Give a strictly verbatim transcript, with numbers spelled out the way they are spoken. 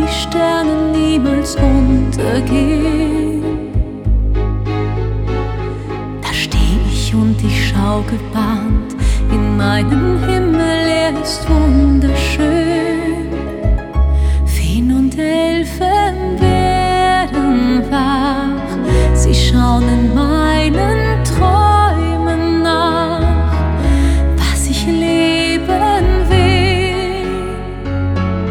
die Sterne niemals untergehen. Da steh ich und ich schau gebannt in meinen Himmel, er ist wunderschön.